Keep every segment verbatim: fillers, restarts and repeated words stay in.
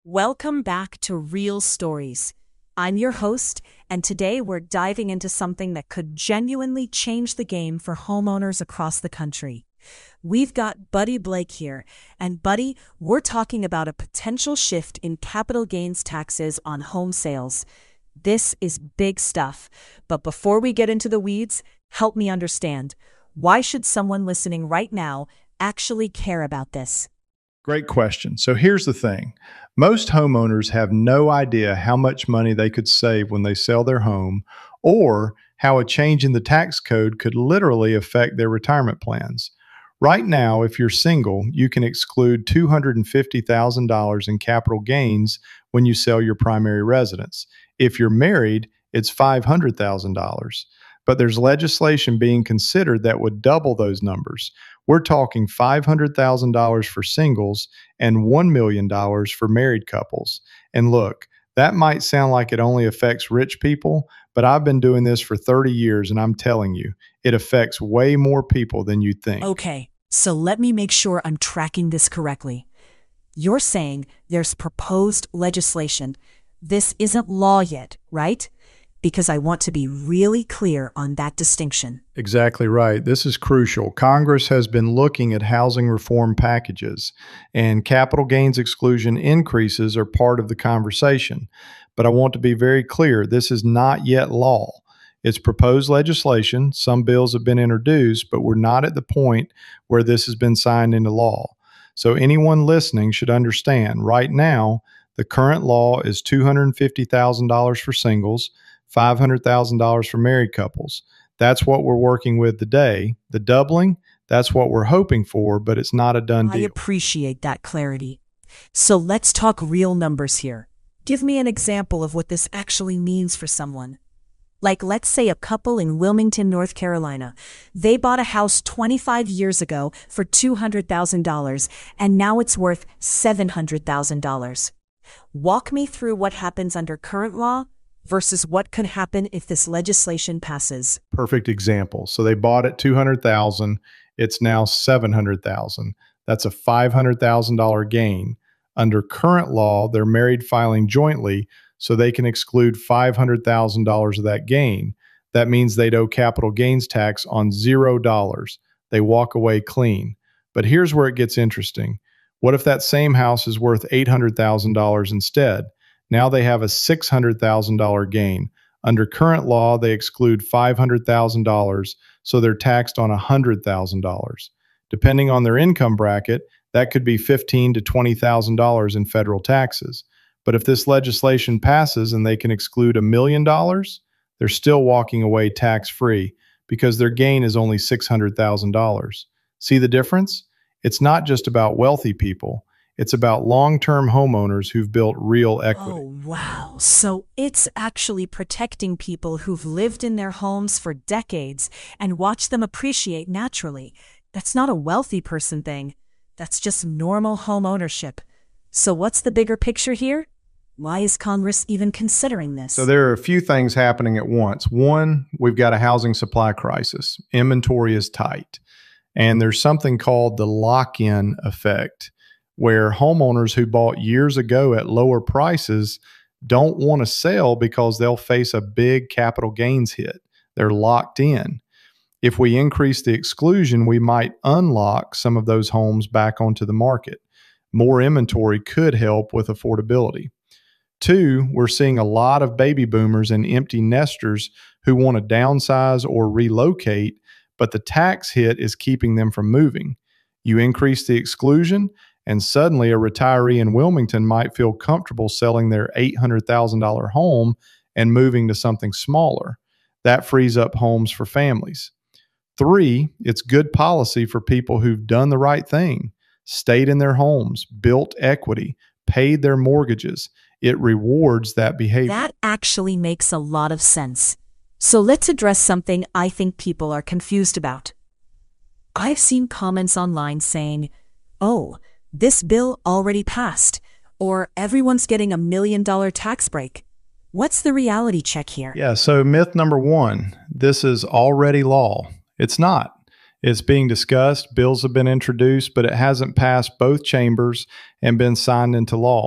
Welcome back to Real Stories. I'm your host, and today we're diving into something that could genuinely change the game for homeowners across the country. We've got Buddy Blake here, and Buddy, we're talking about a potential shift in capital gains taxes on home sales. This is big stuff, but before we get into the weeds, help me understand. Why should someone listening right now actually care about this? Great question. So here's the thing. Most homeowners have no idea how much money they could save when they sell their home, or how a change in the tax code could literally affect their retirement plans. Right now, if you're single, you can exclude two hundred fifty thousand dollars in capital gains when you sell your primary residence. If you're married, it's five hundred thousand dollars. But there's legislation being considered that would double those numbers. We're talking five hundred thousand dollars for singles and one million dollars for married couples. And look, that might sound like it only affects rich people, but I've been doing this for thirty years, and I'm telling you, it affects way more people than you think. Okay, so let me make sure I'm tracking this correctly. You're saying there's proposed legislation. This isn't law yet, right? Because I want to be really clear on that distinction. Exactly right. This is crucial. Congress has been looking at housing reform packages, and capital gains exclusion increases are part of the conversation. But I want to be very clear, this is not yet law. It's proposed legislation. Some bills have been introduced, but we're not at the point where this has been signed into law. So anyone listening should understand, right now, the current law is two hundred fifty thousand dollars for singles, five hundred thousand dollars for married couples. That's what we're working with today. The doubling, that's what we're hoping for, but it's not a done I deal. appreciate that clarity. So let's talk real numbers here. Give me an example of what this actually means for someone. Like, let's say a couple in Wilmington, North Carolina. They bought a house twenty-five years ago for two hundred thousand dollars, and now it's worth seven hundred thousand dollars. Walk me through what happens under current law versus what could happen if this legislation passes. Perfect example. So they bought it two hundred thousand dollars. It's now seven hundred thousand dollars. That's a five hundred thousand dollars gain. Under current law, they're married filing jointly, so they can exclude five hundred thousand dollars of that gain. That means they'd owe capital gains tax on zero dollars. They walk away clean. But here's where it gets interesting. What if that same house is worth eight hundred thousand dollars instead? Now they have a six hundred thousand dollars gain. Under current law, they exclude five hundred thousand dollars, so they're taxed on one hundred thousand dollars. Depending on their income bracket, that could be fifteen thousand to twenty thousand dollars in federal taxes. But if this legislation passes and they can exclude a million dollars, they're still walking away tax-free because their gain is only six hundred thousand dollars. See the difference? It's not just about wealthy people. It's about long-term homeowners who've built real equity. Oh, wow. So it's actually protecting people who've lived in their homes for decades and watched them appreciate naturally. That's not a wealthy person thing. That's just normal home ownership. So what's the bigger picture here? Why is Congress even considering this? So there are a few things happening at once. One, we've got a housing supply crisis. Inventory is tight. And there's something called the lock-in effect, where homeowners who bought years ago at lower prices don't want to sell because they'll face a big capital gains hit. They're locked in. If we increase the exclusion, we might unlock some of those homes back onto the market. More inventory could help with affordability. Two, we're seeing a lot of baby boomers and empty nesters who want to downsize or relocate, but the tax hit is keeping them from moving. You increase the exclusion, and suddenly a retiree in Wilmington might feel comfortable selling their eight hundred thousand dollars home and moving to something smaller. That frees up homes for families. Three, it's good policy for people who've done the right thing, stayed in their homes, built equity, paid their mortgages. It rewards that behavior. That actually makes a lot of sense. So let's address something I think people are confused about. I've seen comments online saying, oh, this bill already passed, or everyone's getting a million dollar tax break. What's the reality check here? Yeah, so myth number one, this is already law. It's not. It's being discussed, bills have been introduced, but it hasn't passed both chambers and been signed into law.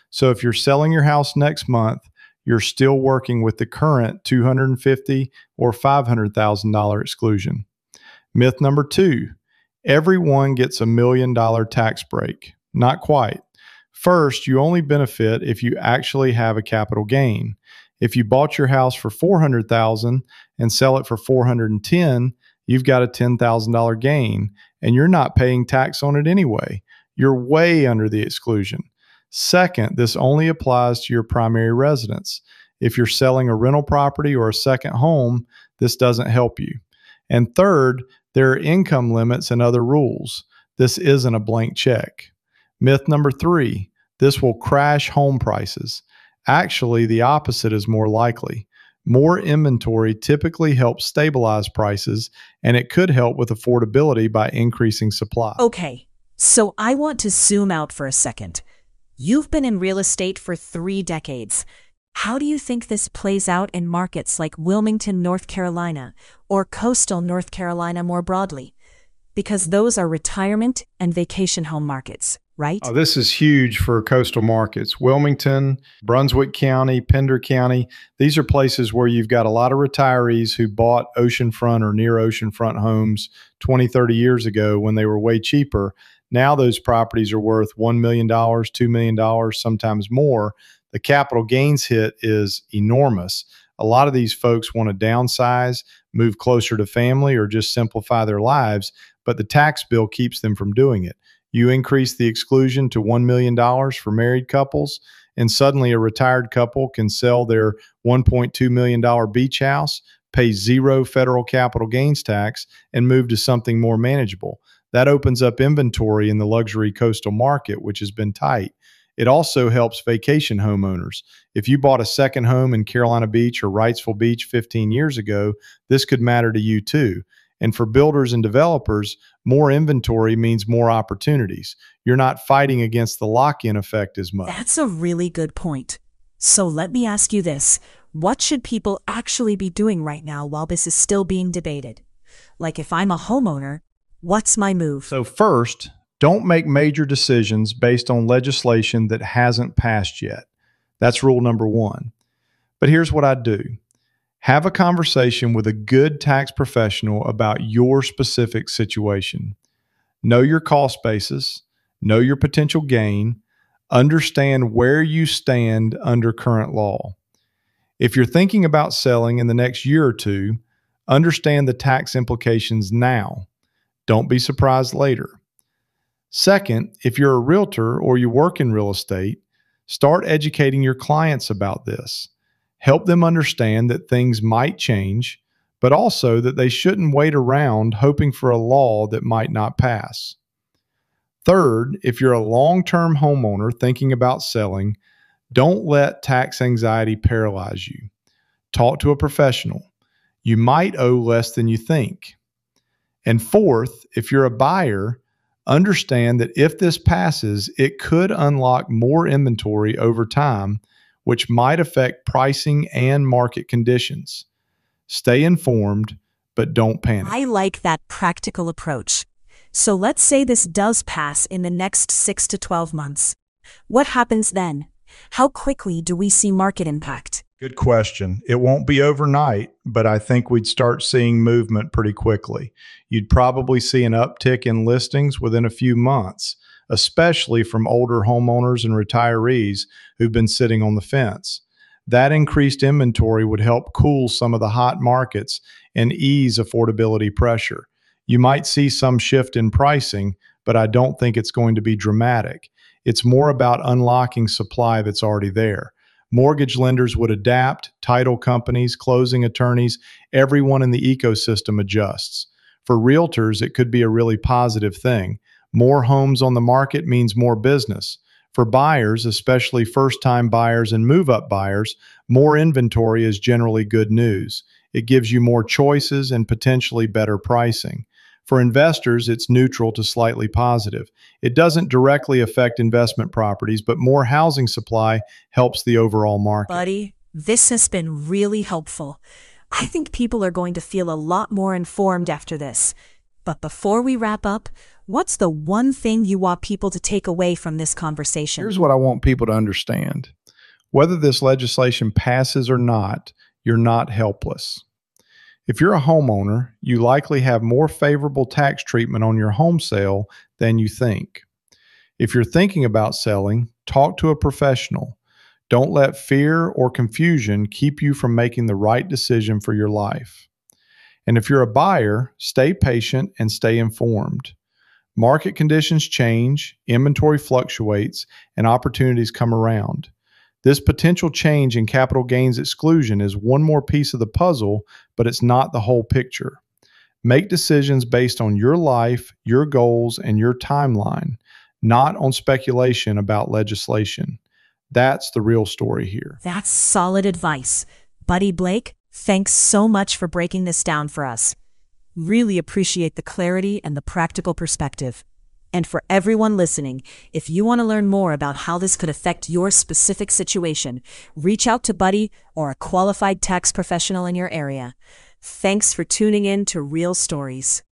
So if you're selling your house next month, you're still working with the current two hundred fifty thousand dollars or five hundred thousand dollars exclusion. Myth number two, everyone gets a million dollar tax break. Not quite. First, you only benefit if you actually have a capital gain. If you bought your house for four hundred thousand dollars and sell it for four hundred ten thousand dollars, you've got a ten thousand dollars gain, and you're not paying tax on it anyway. You're way under the exclusion. Second, this only applies to your primary residence. If you're selling a rental property or a second home, this doesn't help you. And third, there are income limits and other rules. This isn't a blank check. Myth number three, this will crash home prices. Actually, the opposite is more likely. More inventory typically helps stabilize prices, and it could help with affordability by increasing supply. Okay, so I want to zoom out for a second. You've been in real estate for three decades. How do you think this plays out in markets like Wilmington, North Carolina, or coastal North Carolina more broadly? Because those are retirement and vacation home markets, right? Oh, this is huge for coastal markets. Wilmington, Brunswick County, Pender County, these are places where you've got a lot of retirees who bought oceanfront or near oceanfront homes twenty, thirty years ago when they were way cheaper. Now those properties are worth one million dollars, two million dollars, sometimes more. The capital gains hit is enormous. A lot of these folks want to downsize, move closer to family, or just simplify their lives, but the tax bill keeps them from doing it. You increase the exclusion to one million dollars for married couples, and suddenly a retired couple can sell their one point two million dollars beach house, pay zero federal capital gains tax, and move to something more manageable. That opens up inventory in the luxury coastal market, which has been tight. It also helps vacation homeowners. If you bought a second home in Carolina Beach or Wrightsville Beach fifteen years ago, this could matter to you too. And for builders and developers, more inventory means more opportunities. You're not fighting against the lock-in effect as much. That's a really good point. So let me ask you this. What should people actually be doing right now while this is still being debated? Like if I'm a homeowner, what's my move? So first, don't make major decisions based on legislation that hasn't passed yet. That's rule number one. But here's what I do. Have a conversation with a good tax professional about your specific situation. Know your cost basis, know your potential gain, understand where you stand under current law. If you're thinking about selling in the next year or two, understand the tax implications now. Don't be surprised later. Second, if you're a realtor or you work in real estate, start educating your clients about this. Help them understand that things might change, but also that they shouldn't wait around hoping for a law that might not pass. Third, if you're a long-term homeowner thinking about selling, don't let tax anxiety paralyze you. Talk to a professional. You might owe less than you think. And fourth, if you're a buyer, understand that if this passes, it could unlock more inventory over time, which might affect pricing and market conditions. Stay informed, but don't panic. I like that practical approach. So let's say this does pass in the next six to twelve months. What happens then? How quickly do we see market impact? Good question. It won't be overnight, but I think we'd start seeing movement pretty quickly. You'd probably see an uptick in listings within a few months, especially from older homeowners and retirees who've been sitting on the fence. That increased inventory would help cool some of the hot markets and ease affordability pressure. You might see some shift in pricing, but I don't think it's going to be dramatic. It's more about unlocking supply that's already there. Mortgage lenders would adapt, title companies, closing attorneys, everyone in the ecosystem adjusts. For realtors, it could be a really positive thing. More homes on the market means more business. For buyers, especially first-time buyers and move-up buyers, more inventory is generally good news. It gives you more choices and potentially better pricing. For investors, it's neutral to slightly positive. It doesn't directly affect investment properties, but more housing supply helps the overall market. Buddy, this has been really helpful. I think people are going to feel a lot more informed after this. But before we wrap up, What's the one thing you want people to take away from this conversation? Here's what I want people to understand. Whether this legislation passes or not, you're not helpless. If you're a homeowner, you likely have more favorable tax treatment on your home sale than you think. If you're thinking about selling, talk to a professional. Don't let fear or confusion keep you from making the right decision for your life. And if you're a buyer, stay patient and stay informed. Market conditions change, inventory fluctuates, and opportunities come around. This potential change in capital gains exclusion is one more piece of the puzzle, but it's not the whole picture. Make decisions based on your life, your goals, and your timeline, not on speculation about legislation. That's the real story here. That's solid advice. Buddy Blake, thanks so much for breaking this down for us. Really appreciate the clarity and the practical perspective. And for everyone listening, if you want to learn more about how this could affect your specific situation, reach out to Buddy or a qualified tax professional in your area. Thanks for tuning in to Real Stories.